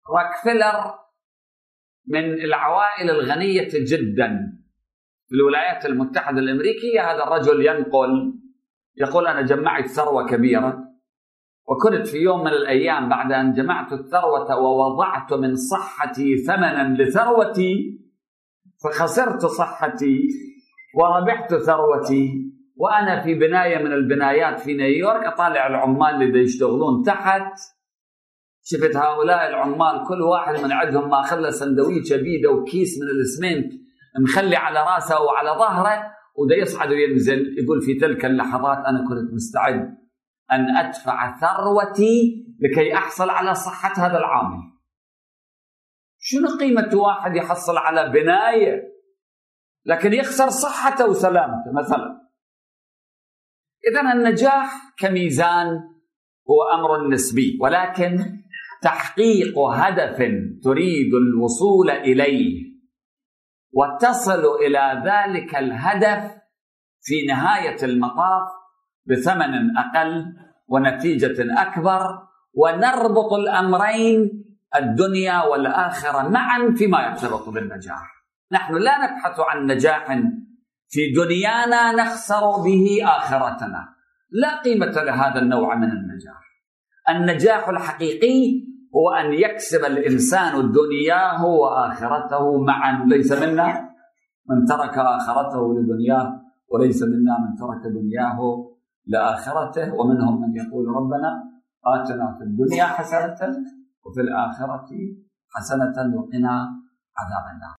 روكفيلر من العوائل الغنية جدا في الولايات المتحدة الأمريكية. هذا الرجل يقول أنا جمعت ثروة كبيرة، وكنت في يوم من الأيام بعد أن جمعت الثروة ووضعت من صحتي ثمنا لثروتي فخسرت صحتي وربحت ثروتي، وأنا في بناية من البنايات في نيويورك أطالع العمال اللي يشتغلون تحت، شفت هؤلاء العمال كل واحد من عندهم ما خلى سندويشة بيده وكيس من الإسمنت مخلي على راسه وعلى ظهره وده يصعد وينزل. يقول في تلك اللحظات أنا كنت مستعد أن أدفع ثروتي لكي أحصل على صحة هذا العامل. شنو قيمة واحد يحصل على بناية لكن يخسر صحته وسلامته مثلا؟ إذن النجاح كميزان هو أمر نسبي، ولكن تحقيق هدف تريد الوصول إليه وتصل إلى ذلك الهدف في نهاية المطاف بثمن أقل ونتيجة أكبر، ونربط الأمرين الدنيا والآخرة معا فيما يرتبط بالنجاح. نحن لا نبحث عن نجاح في دنيانا نخسر به آخرتنا، لا قيمة لهذا النوع من النجاح. النجاح الحقيقي هو أن يكسب الإنسان دنياه وآخرته معا. ليس منا من ترك آخرته لدنياه، وليس منا من ترك دنياه لآخرته. ومنهم من يقول ربنا آتنا في الدنيا حسنة وفي الآخرة حسنة وقنا عذاب النار.